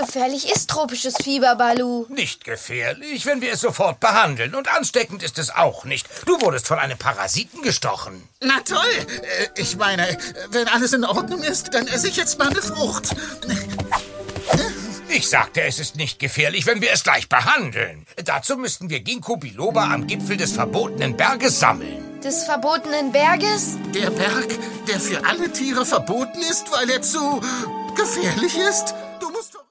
gefährlich ist tropisches Fieber, Balu? Nicht gefährlich, wenn wir es sofort behandeln. Und ansteckend ist es auch nicht. Du wurdest von einem Parasiten gestochen. Na toll. Ich meine, wenn alles in Ordnung ist, dann esse ich jetzt mal eine Frucht. Ich sagte, es ist nicht gefährlich, wenn wir es gleich behandeln. Dazu müssten wir Ginkgo biloba am Gipfel des verbotenen Berges sammeln. Des verbotenen Berges? Der Berg, der für alle Tiere verboten ist, weil er zu gefährlich ist?